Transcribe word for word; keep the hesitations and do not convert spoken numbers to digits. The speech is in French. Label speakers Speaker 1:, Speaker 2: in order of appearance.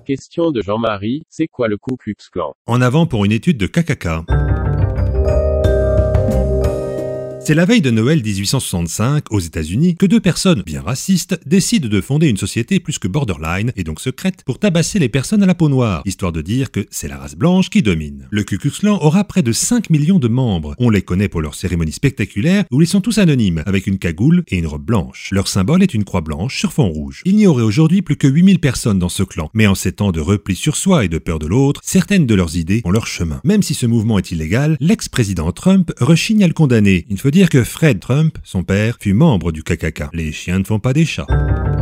Speaker 1: Question de Jean-Marie, c'est quoi le Ku Klux Klan?
Speaker 2: En avant pour une étude de K K K. C'est la veille de Noël dix-huit cent soixante-cinq, aux États-Unis, que deux personnes bien racistes décident de fonder une société plus que borderline, et donc secrète, pour tabasser les personnes à la peau noire, histoire de dire que c'est la race blanche qui domine. Le Ku Klux Klan aura près de cinq millions de membres. On les connaît pour leurs cérémonies spectaculaires, où ils sont tous anonymes, avec une cagoule et une robe blanche. Leur symbole est une croix blanche sur fond rouge. Il n'y aurait aujourd'hui plus que huit mille personnes dans ce clan, mais en ces temps de repli sur soi et de peur de l'autre, certaines de leurs idées ont leur chemin. Même si ce mouvement est illégal, l'ex-président Trump rechigne à le condamner. Il faut dire que Fred Trump, son père, fut membre du K K K. Les chiens ne font pas des chats.